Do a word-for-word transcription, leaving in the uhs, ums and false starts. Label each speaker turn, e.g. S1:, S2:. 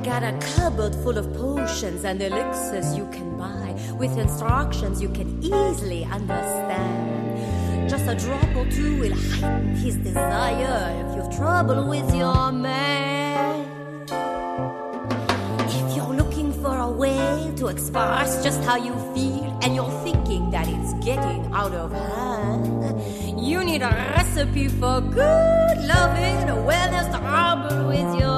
S1: got a cupboard full of potions and elixirs you can buy with instructions you can easily understand. Just a drop or two will heighten his desire if you've trouble with your man. If you're looking for a way to express just how you feel and you're thinking that it's getting out of hand, you need a recipe for good loving when there's trouble with your